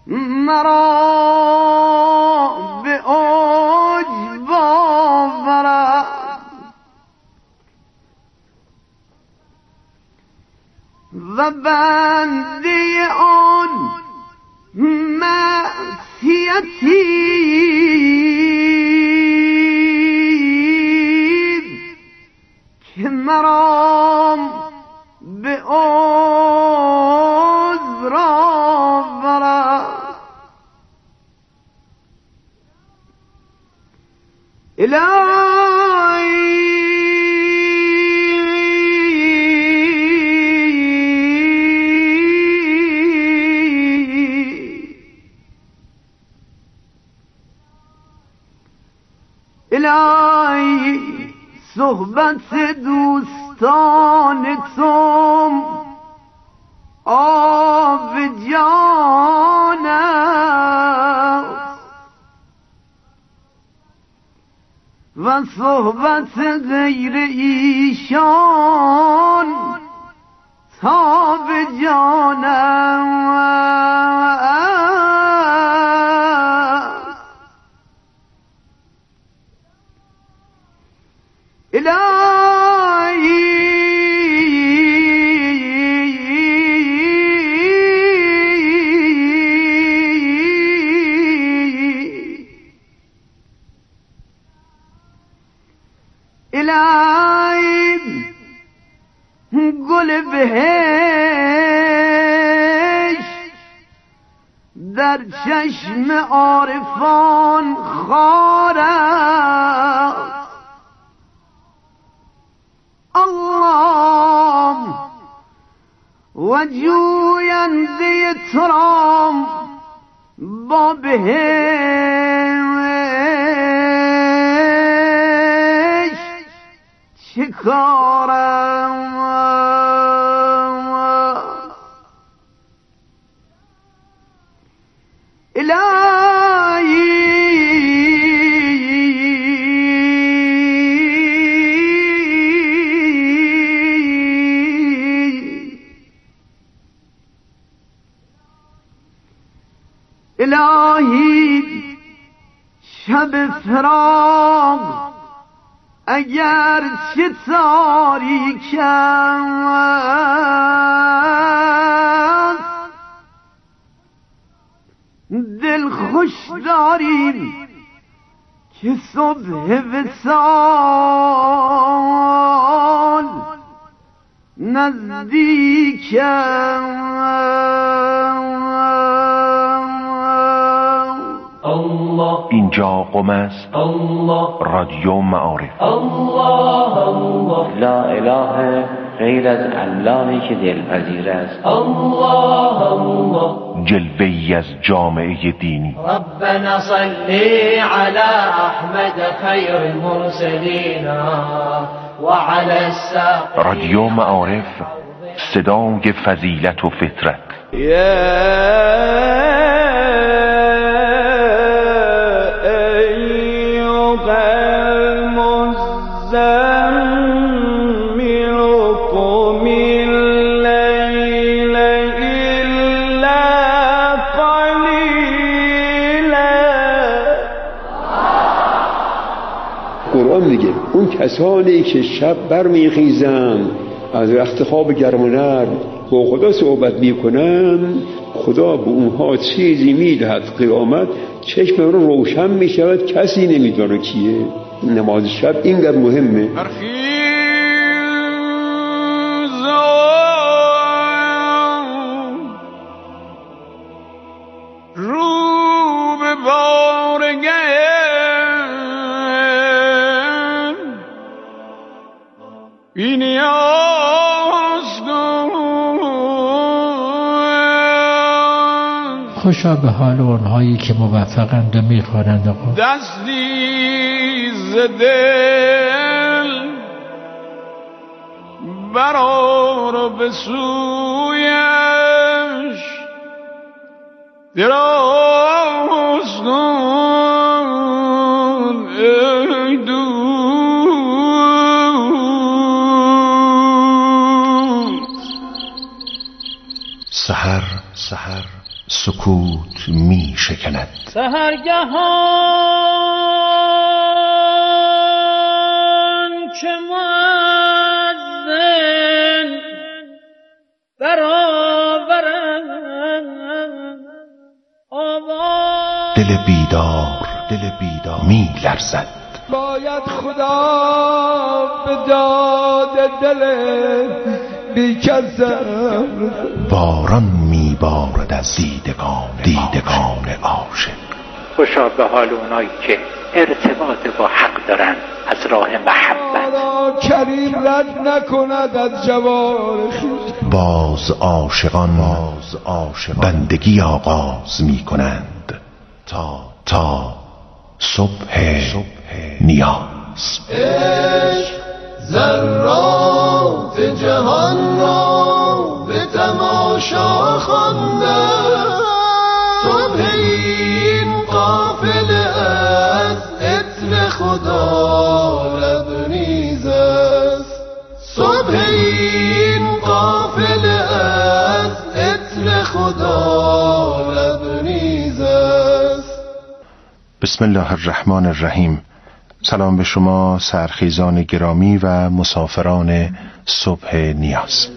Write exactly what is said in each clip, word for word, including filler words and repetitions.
مرا به اوج باورد و بنده آن معصیتی که مرا به عذر آورد. الهی الهی صحبت دوستان تو آب جان است و صحبت غیر ایشان تاب جان است. الهی الهی گل بهشت در چشم عارفان خار است. الله و جوینده تو را با بهشت چه کارم؟ الهی الهی شب فراق اگر چه تاریک است دل خوش داریم که صبح وصال نزدیک الله. اینجا قم است. الله. رادیو معارف. الله الله. لا اله غیر از اللهی که دلپذیر است. الله الله. جلوه‌ای از جامعه دینی. ربنا صلی علی احمد خیر المرسلین و علی الساق. رادیو معارف، صدای فضیلت و فطرت. قرآن میگه اون کسانی که شب برمیخیزند از رخت خواب گرم و نرم با خدا صحبت میکنن، خدا به اونها چیزی میدهد قیامت چشم رو روشن میشود، کسی نمیدونه کیه. نماز شب اینقدر مهمه. خوشا به حال اونهایی که موفقند و میخوانند آقا. دستی ز دل برآر به سویش دراز کن ای دوست. سحر سحر سکوت می شکند. سحرگهان چه مؤذن برآورد آواز، دل بیدار دل بیدار می لرزد. باید خدا به داد دل بیکسم، باران می بارد از دیدگان دیدگان عاشق. خوشا به حال اونایی که ارتباط با حق دارن از راه محبت. کریم رد نکند از جوار خویش. باز عاشقان باز عاشقان بندگی آغاز می کنند تا تا صبح نیاز. عشق ذرات جهان را به تماشا خوانده، صبح این قافله از عطر خدا لبریز است، صبح این قافله از عطر خدا لبریز است. بسم الله الرحمن الرحیم. سلام به شما سرخیزان گرامی و مسافران صبح نیاز.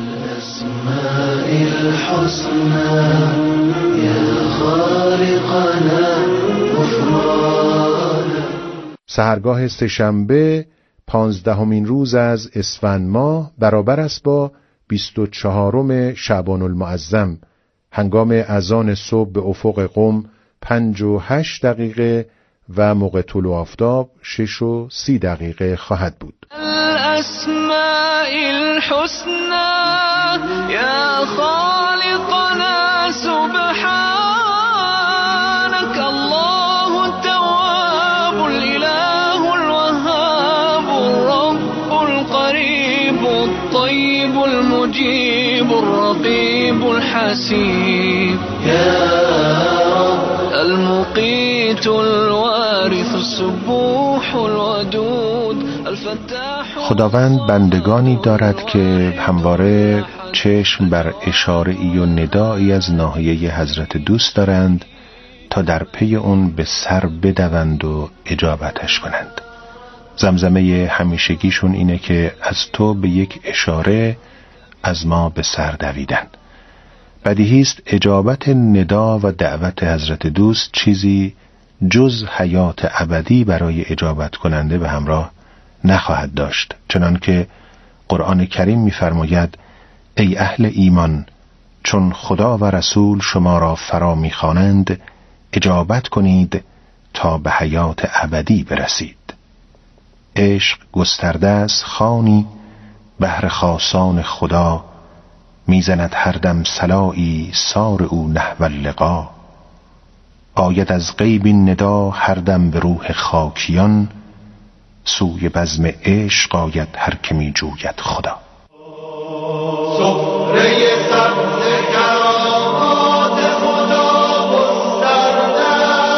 سحرگاه سه‌شنبه پانزدهمین روز از اسفند ماه برابر است با بیست و چهارم شعبان المعظم. هنگام اذان صبح به افق قم پنج و هشت دقیقه و موقع طلوع آفتاب شش و سی دقیقه خواهد بود. الاسماء الحسنى یا خالقنا سبحانك الله التواب الاله الوهاب الرب القريب الطيب المجيب الرقيب الحسيب يا المقيت الوارث السبوح الودود الفتاح. خداوند بندگانی دارد که همواره چشم بر اشاره ای و ندایی از ناحیه حضرت دوست دارند تا در پی اون به سر بدوند و اجابتش کنند. زمزمه همیشگیشون اینه که از تو به یک اشاره از ما به سر دویدن. بدیهی است اجابت ندا و دعوت حضرت دوست چیزی جز حیات ابدی برای اجابت کننده به همراه نخواهد داشت، چنان که قرآن کریم می‌فرماید ای اهل ایمان چون خدا و رسول شما را فرا می‌خوانند اجابت کنید تا به حیات ابدی برسید. عشق گسترده است خوانی بهر خاصان خدا، میزند هر دم صلایی سار او نحو اللقا. آید از غیب این ندا هر دم به روح خاکیان، سوی بزم عشق آید هر که می جوید خدا. سفره سبز کرامات خدا گسترده،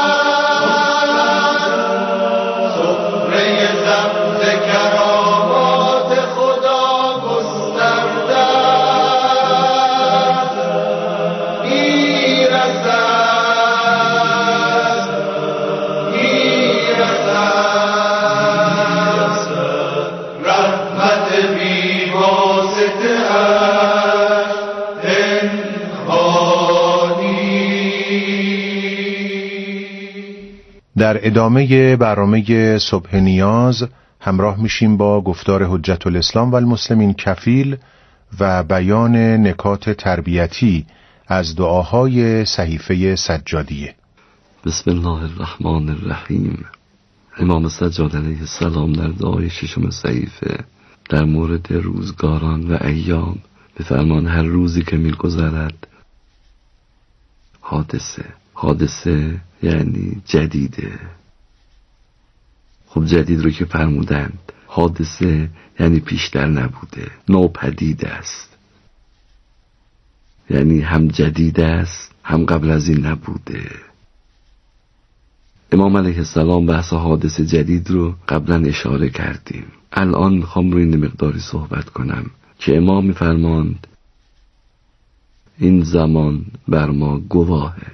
سفره سبز کرامات خدا گسترده، میرسد میرسد رحمت بی واسطه در ادامه برنامه صبح نیاز همراه میشیم با گفتار حجت الاسلام و المسلمین کفیل و بیان نکات تربیتی از دعاهای صحیفه سجادیه. بسم الله الرحمن الرحیم. امام سجاد علیه السلام در دعای ششم صحیفه در مورد روزگاران و ایام به فرمان هر روزی که می‌گذرد حادثه حادثه یعنی جدیده. خب جدید رو که فرمودند، حادثه یعنی پیشتر نبوده، ناپدید است، یعنی هم جدید است هم قبل از این نبوده. امام علیه السلام بحث حادث جدید رو قبلا اشاره کردیم. الان میخوام روی این مقداری صحبت کنم که امام میفرماند این زمان بر ما گواهه.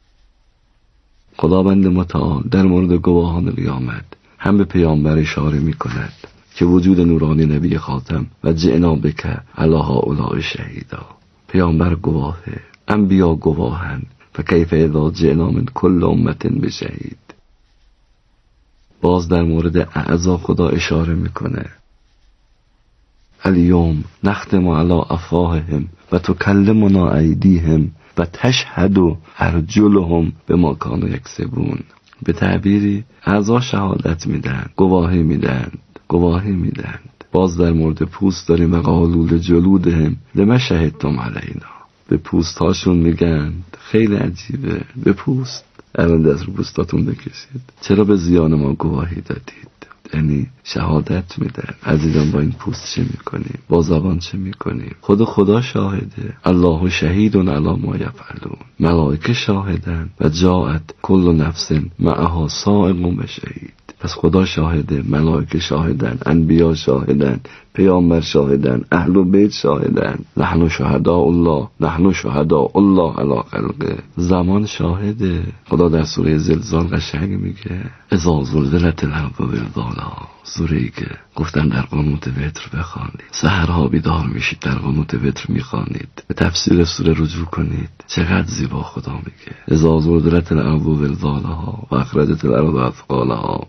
خداوند متعال در مورد گواهان قیامت هم به پیامبر اشاره می کند که وجود نورانی نبی خاتم و جئنا بک علی هؤلاء شهیدا. پیامبر گواهه، انبیا گواهند، فکیف اذا جئنا من کل امت بشهید. باز در مورد اعضا خدا اشاره میکنه، الیوم نختم علی افواههم و تکلمنا ایدیهم و تشهد ارجلهم بما کانوا یکسبون. به تعبیری اعضا شهادت میدن، گواهی میدن، گواهی میدن. باز در مورد پوست داریم، و قالوا لجلودهم لما شهدتم علینا. به پوست هاشون میگن، خیلی عجیبه، به پوست الان دست رو پوستاتون بکشید، چرا به زیان ما گواهی دادید؟ یعنی شهادت میدن. عزیزان با این پوست چه میکنیم؟ با زبان چه میکنیم؟ خود خدا شاهده، الله شهید علی ما یفعلون. ملائکه شاهدن و جاءت کل نفس معها سائق و شهید. پس خدا شاهده، ملائکه شاهدن، انبیا شاهدن، پیامبر شاهدن، اهل بیت شاهدن. نحن شهداء الله، نحن شهداء الله علی خلقه. زمان شاهده. خدا در سوره زلزال قشنگ میگه اذا زلزلت الارض زلزالها. سوره‌ای که گفتن در قنوت وتر بخوانید، سحرها بیدار میشید در قنوت وتر میخوانید، به تفسیر سوره رجوع کنید. چقدر زیبا خدا میگه اذا زلزلت الارض زلزالها و اخرجت الارض اثقالها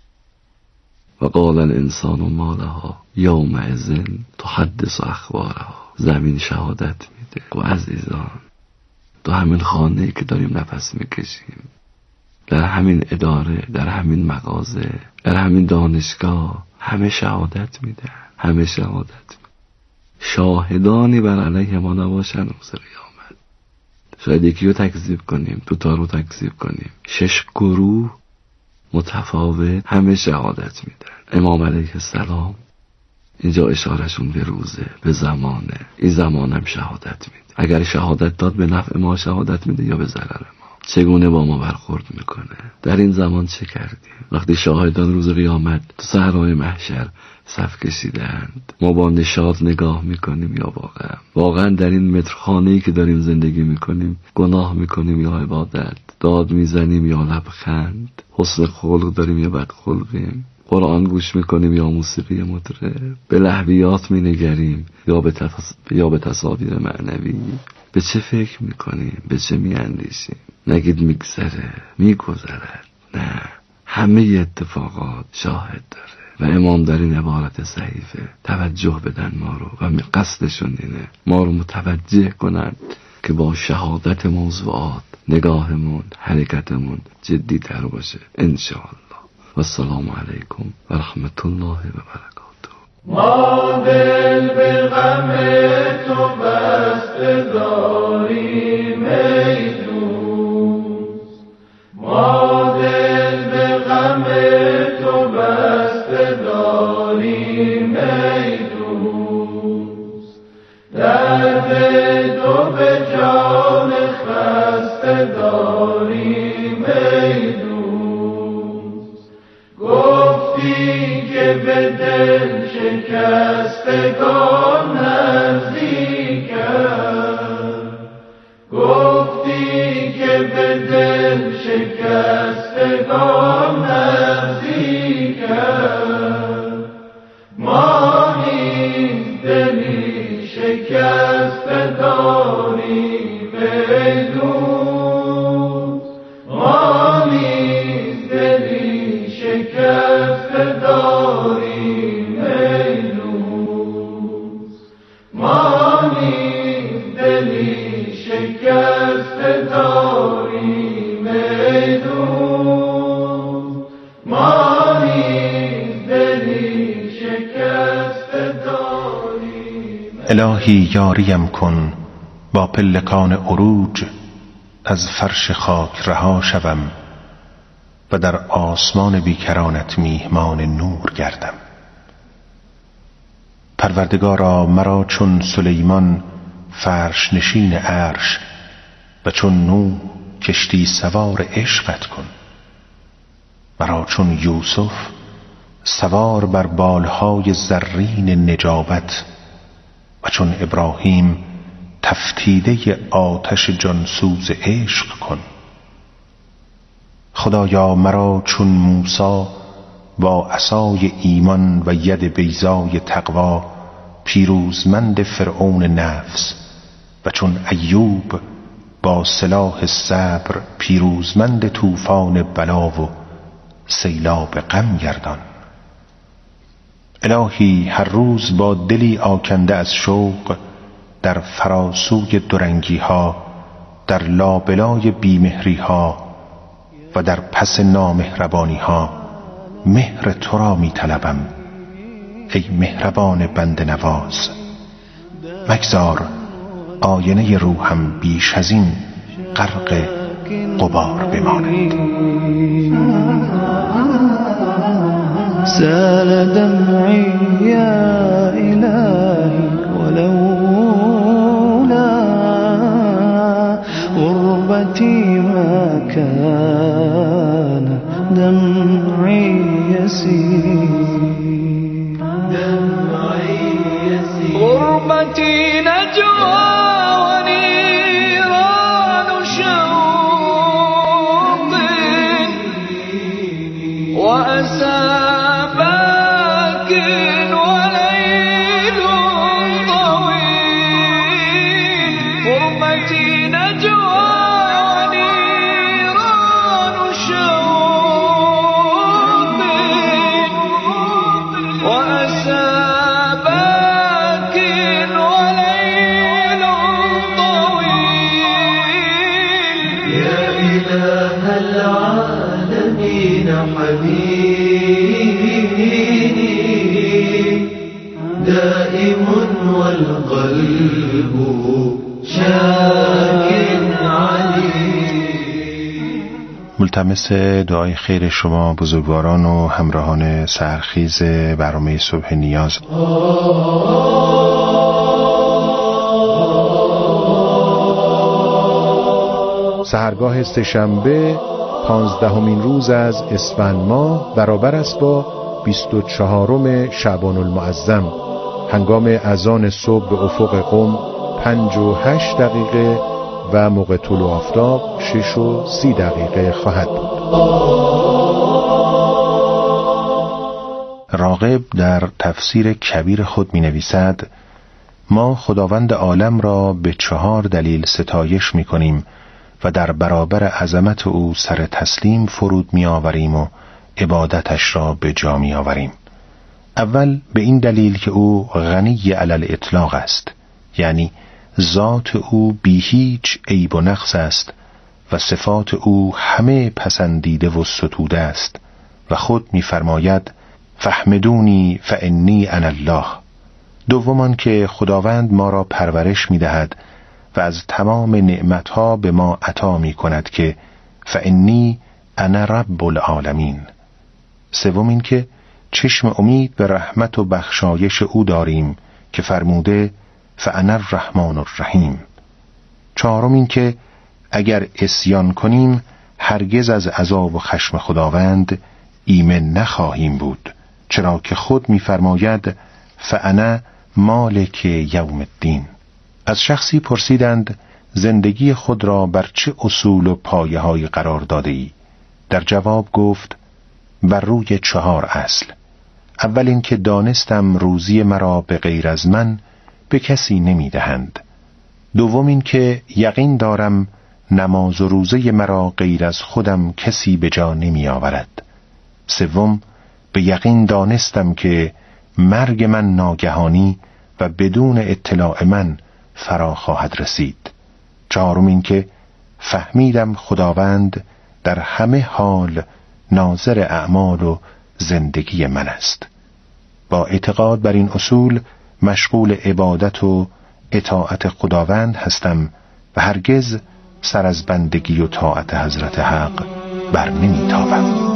و قال الانسان ما لها یومئذ تحدث اخبارها. زمین شهادت میده. و عزیزان تو همین خانه‌ای که داریم نفس میکشیم، در همین اداره، در همین مغازه، در همین دانشگاه، همه شهادت میدن، همه شهادت میدن. شاهدانی بر علیه ما نباشن روز قیامت. شاید یکی رو تکذیب کنیم، دوتا رو تکذیب کنیم، شش گروه متفاوت همه شهادت میدن. امام علیه السلام اینجا اشارهشون به روزه، به زمانه. این زمان هم شهادت میده. اگر شهادت داد به نفع ما شهادت میده یا به ضرر ما. چگونه با ما برخورد میکنه؟ در این زمان چه کردیم؟ وقتی شاهدان روز قیامت تو صحرای محشر صف کشیدند، ما با نشاط نگاه میکنیم یا واقعا واقعا در این مترخانه‌ای که داریم زندگی میکنیم گناه میکنیم یا عبادت؟ داد میزنیم یا لبخند؟ حسن خلق داریم یا بدخلقیم؟ قرآن گوش میکنیم یا موسیقی مطرب؟ به لهویات مینگریم یا به تفس... یا به تصاویر معنوی؟ به چه فکر میکنیم؟ به چه میاندیشیم؟ نگید میگذره، میگذرد. نه، همه اتفاقات شاهد داره. و امام در این عبارت صحیفه توجه بدن ما رو، و قصدشون اینه ما رو متوجه کنن که با شهادت موضوعات نگاهمون، حرکتمون جدی تر باشه انشاءالله. و السلام علیکم و رحمت الله و برکاته. ما دل به غم تو بسته داریم ای دوست، ما دل به غم تو بسته داریم ای دوست، درد تو به جان خسته داریم ای دوست. گفتی که به دل شکستگان نزدیکم، گفتی که به دل شکستگان نزدیکم، ما نیز دلی شکسته داریم ای دوست، ما نیز دلی شکسته داریم ای دوست، ما نیز دلی شکسته داریم ای دوست، ما نیز دلی شکسته داریم. الهی یاریم کن با پلکان عروج، از فرش خاک رها شوم و در آسمان بیکرانت میهمان نور گردم. پروردگارا مرا چون سلیمان فرش نشین عرش و چون نوح کشتی سوار عشقت کن. مرا چون یوسف سوار بر بالهای زرین نجابت و چون ابراهیم تفتیده آتش جانسوز عشق کن. خدایا مرا چون موسی با عصای ایمان و ید بیضای تقوا پیروزمند فرعون نفس و چون ایوب با سلاح صبر پیروزمند طوفان بلا و سیلاب غم گردان. الهی هر روز با دلی آکنده از شوق در فراسوی دورنگی ها، در لابلای بیمهری ها و در پس نامهربانی ها مهر تو را می طلبم ای مهربان بنده نواز. مگذار آینه روحم بیش از این غرق غبار بماند. سال دمعي يا إلهي ولولا غربتي ما كان دمعي يسير. غربتي نجوى ونيران شوق وأسى دائم والقلب شاك عليم. ملتمس دعای خیر شما بزرگواران و همراهان سحرخیز برنامه صبح نیاز. سحرگاه سه‌شنبه پانزدهمین روز از اسفند ماه برابر است با بیست و چهارم شعبان المعظم. هنگام اذان صبح به افق قم پنج و هشت دقیقه و موقع طلوع آفتاب شش و سی دقیقه خواهد بود. راغب در تفسیر کبیر خود می نویسد: ما خداوند عالم را به چهار دلیل ستایش می کنیم و در برابر عظمت او سر تسلیم فرود می آوریم و عبادتش را به جا می آوریم. اول به این دلیل که او غنی علی الاطلاق است، یعنی ذات او بی هیچ عیب و نقص است و صفات او همه پسندیده و ستوده است و خود می فرماید فحمدونی فانی انا الله. دومان که خداوند ما را پرورش می دهد و از تمام نعمتها به ما عطا می کند که فانی انا رب العالمین. سوم این که چشم امید به رحمت و بخشایش او داریم که فرموده فانا الرحمن الرحیم. چهارم این که اگر عصیان کنیم هرگز از عذاب و خشم خداوند ایمن نخواهیم بود، چرا که خود می‌فرماید فانا مالک یوم الدین. از شخصی پرسیدند زندگی خود را بر چه اصول و پایه‌هایی قرار داده‌ای؟ در جواب گفت بر روی چهار اصل. اول این که دانستم روزی مرا به غیر از من به کسی نمی دهند. دوم این که یقین دارم نماز و روزه مرا غیر از خودم کسی به جا نمی آورد. سوم به یقین دانستم که مرگ من ناگهانی و بدون اطلاع من فرا خواهد رسید. چهارم این که فهمیدم خداوند در همه حال ناظر اعمال و زندگی من است. با اعتقاد بر این اصول مشغول عبادت و اطاعت خداوند هستم و هرگز سر از بندگی و طاعت حضرت حق بر نمیتابم.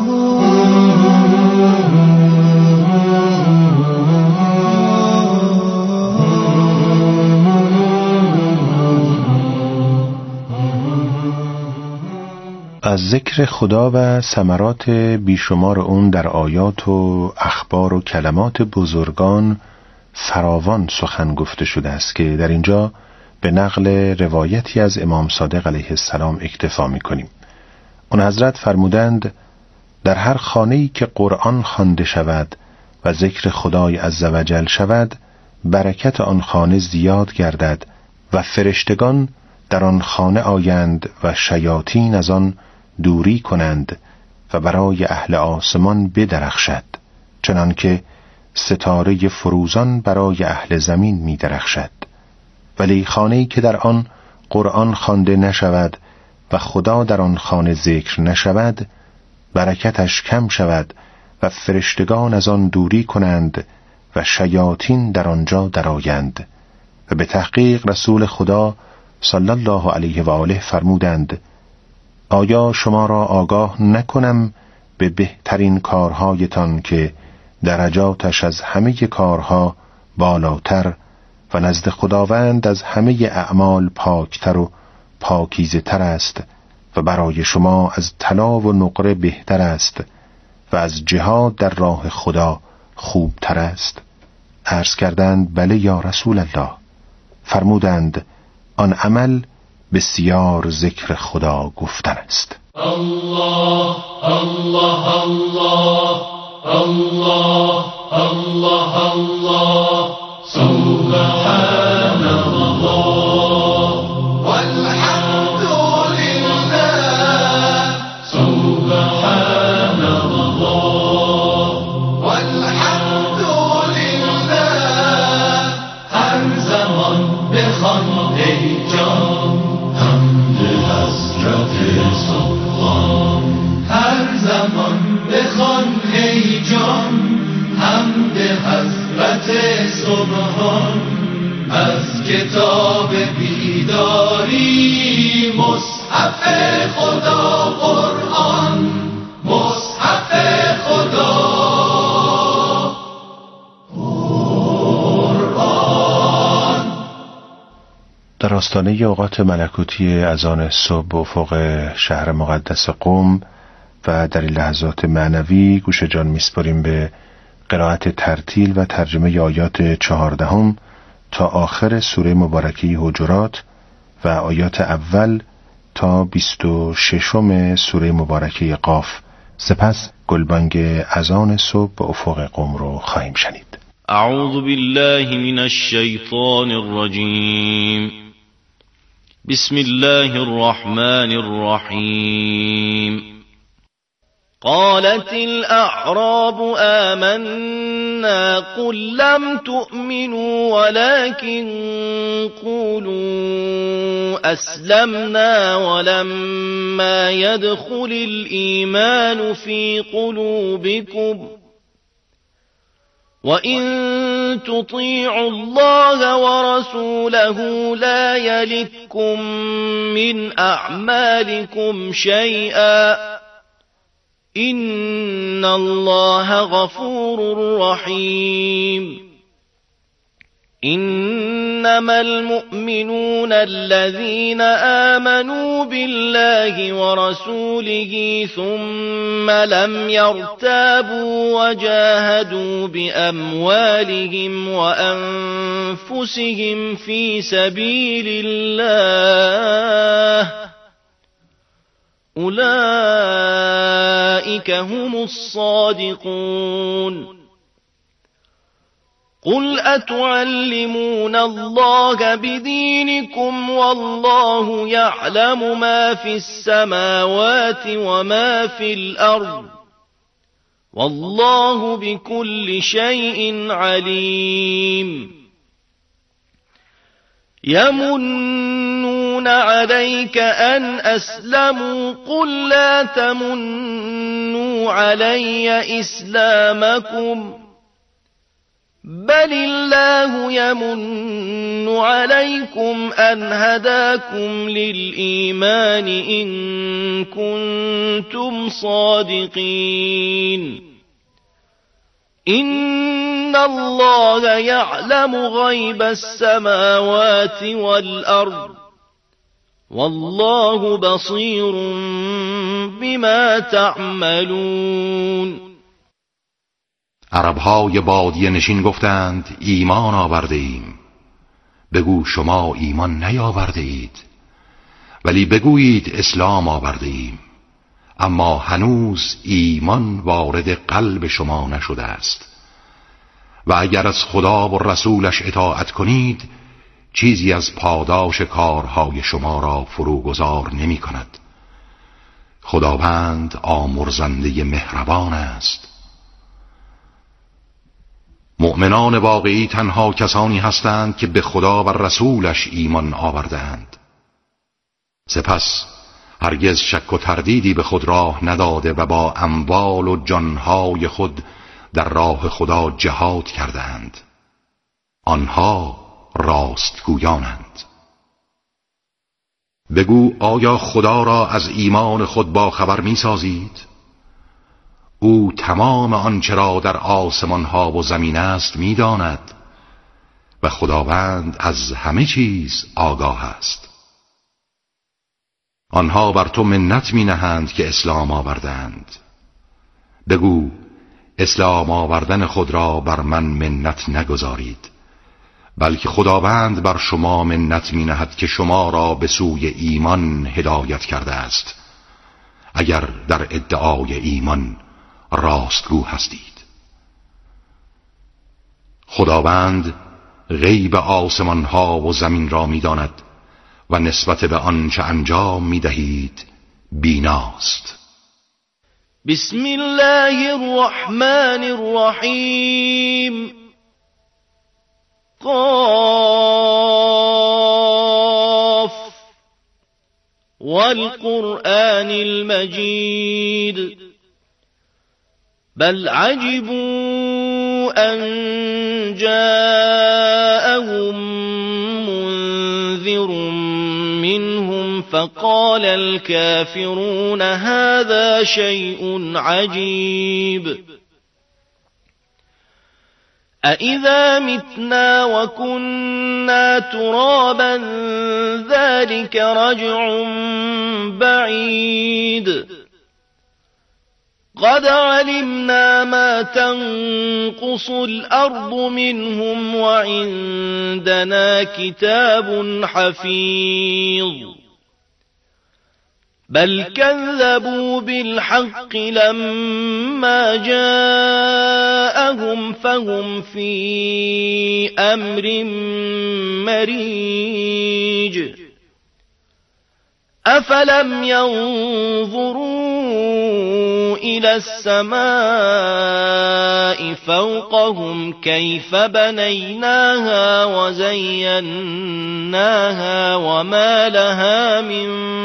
از ذکر خدا و ثمرات بیشمار اون در آیات و اخبار و کلمات بزرگان فراوان سخن گفته شده است که در اینجا به نقل روایتی از امام صادق علیه السلام اکتفا می‌کنیم. اون حضرت فرمودند در هر خانه‌ای که قرآن خوانده شود و ذکر خدای عزوجل شود، برکت آن خانه زیاد گردد و فرشتگان در آن خانه آیند و شیاطین از آن دوری کنند و برای اهل آسمان بدرخشد، چنانکه ستاره فروزان برای اهل زمین می درخشد. ولی خانه‌ای که در آن قرآن خوانده نشود و خدا در آن خانه ذکر نشود، برکتش کم شود و فرشتگان از آن دوری کنند و شیاطین در آنجا درآیند. و به تحقیق رسول خدا صلی الله علیه و آله فرمودند آیا شما را آگاه نکنم به بهترین کارهایتان که درجاتش از همه کارها بالاتر و نزد خداوند از همه اعمال پاکتر و پاکیزه تر است و برای شما از طلا و نقره بهتر است و از جهاد در راه خدا خوبتر است؟ عرض کردند بله یا رسول الله. فرمودند آن عمل بسیار ذکر خدا گفتن است. الله الله الله الله الله الله سبحان الله والحمد لله سبحان الله والحمد لله هر زمان بخوان ای جان حمد حضرت سبحان هر زمان بخوان ای جان حمد حضرت سبحان از کتاب بیداری مصحف خدا قرآن مصحف خدا قرآن. در آستانه اوقات ملکوتی اذان صبح افق شهر مقدس قم و در این لحظات معنوی گوش جان میسپاریم به قرائت ترتیل و ترجمه آیات چهاردهم تا آخر سوره مبارکه حجرات و آیات اول تا بیست و ششم سوره مبارکه قاف. سپس گلبانگ اذان صبح به افق قم رو خواهیم شنید. اعوذ بالله من الشیطان الرجیم. بسم الله الرحمن الرحیم. قالت الأعراب آمنا قل لم تؤمنوا ولكن قولوا أسلمنا ولما يدخل الإيمان في قلوبكم وإن تطيعوا الله ورسوله لا يلتكم من أعمالكم شيئا إن الله غفور رحيم. إنما المؤمنون الذين آمنوا بالله ورسوله ثم لم يرتابوا وجاهدوا بأموالهم وأنفسهم في سبيل الله أولئك هم الصادقون. قل أتعلمون الله بدينكم والله يعلم ما في السماوات وما في الأرض والله بكل شيء عليم. يمنون عليك أن أسلموا قل لا تمنوا علي إسلامكم بل الله يمن عليكم أن هداكم للإيمان إن كنتم صادقين. إن الله يعلم غيب السماوات والأرض والله بصير بما تعملون. عربهای بادیه نشین گفتند ایمان آورده ایم. بگو شما ایمان نیاورده اید، ولی بگویید اسلام آورده ایم، اما هنوز ایمان وارد قلب شما نشده است. و اگر از خدا و رسولش اطاعت کنید، چیزی از پاداش کارهای شما را فروگذار نمی کند. خداوند آمرزنده مهربان است. مؤمنان واقعی تنها کسانی هستند که به خدا و رسولش ایمان آوردند. سپس هرگز شک و تردیدی به خود راه نداده و با اموال و جانهای خود در راه خدا جهاد کردند. آنها راستگویانند. بگو آیا خدا را از ایمان خود با خبر می سازید؟ او تمام آنچه را در آسمان ها و زمین است می داند و خداوند از همه چیز آگاه است. آنها بر تو منت می نهند که اسلام آوردند. بگو اسلام آوردن خود را بر من منت نگذارید، بلکه خداوند بر شما منت می نهد که شما را به سوی ایمان هدایت کرده است، اگر در ادعای ایمان راستگو هستید. خداوند غیب آسمان ها و زمین را می داند و نسبت به آنچه انجام می دهید بیناست. بسم الله الرحمن الرحیم. قاف والقرآن المجید. بل عجبوا أن جاءهم منذر منهم فقال الكافرون هذا شيء عجيب. أَإِذَا مِتْنَا وَكُنَّا تُرَابًا ذَلِكَ رَجْعٌ بَعِيدٌ. قد علمنا ما تنقص الأرض منهم وعندنا كتاب حفيظ. بل كذبوا بالحق لما جاءهم فهم في أمر مريج. أفلم ينظروا إلى السماء فوقهم كيف بنيناها وزيناها وما لها من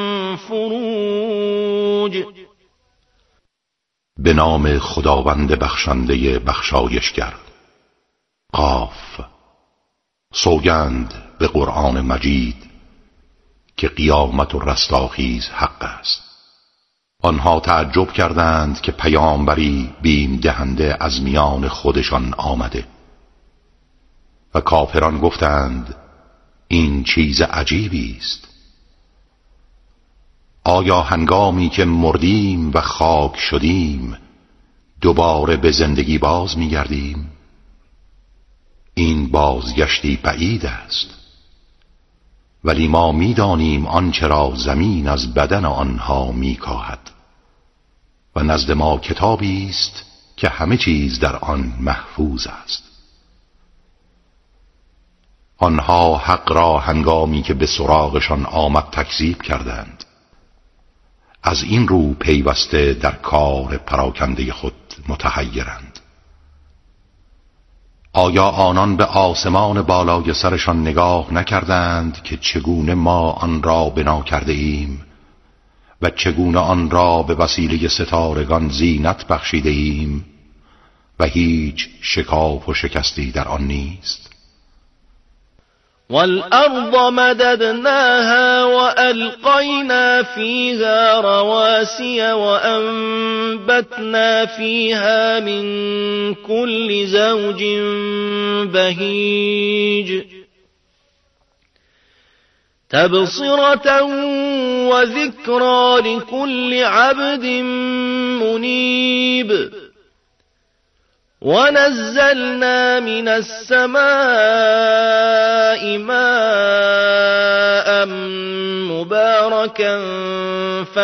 فروج. به نام خداوند بخشنده بخشایشگر. قاف. سوگند به قرآن مجید که قیامت و رستاخیز حق است. آنها تعجب کردند که پیامبری بیم دهنده از میان خودشان آمده و کافران گفتند این چیز عجیبی است. آیا هنگامی که مردیم و خاک شدیم دوباره به زندگی باز می‌گردیم؟ این بازگشتی بعید است. ولی ما می‌دانیم آنچه را زمین از بدن آنها می‌کاهد و نزد ما کتابی است که همه چیز در آن محفوظ است. آنها حق را هنگامی که به سراغشان آمد تکذیب کردند. از این رو پیوسته در کار پراکنده خود متحیرند. آیا آنان به آسمان بالای سرشان نگاه نکردند که چگونه ما آن را بنا کرده ایم و چگونه آن را به وسیله ستارگان زینت بخشیده ایم و هیچ شکاف و شکستی در آن نیست؟ والأرض مددناها وألقينا فيها رواسي وأنبتنا فيها من كل زوج بهيج تبصرة وذكرى لكل عبد منيب ونزلنا من السماء ماء مباركا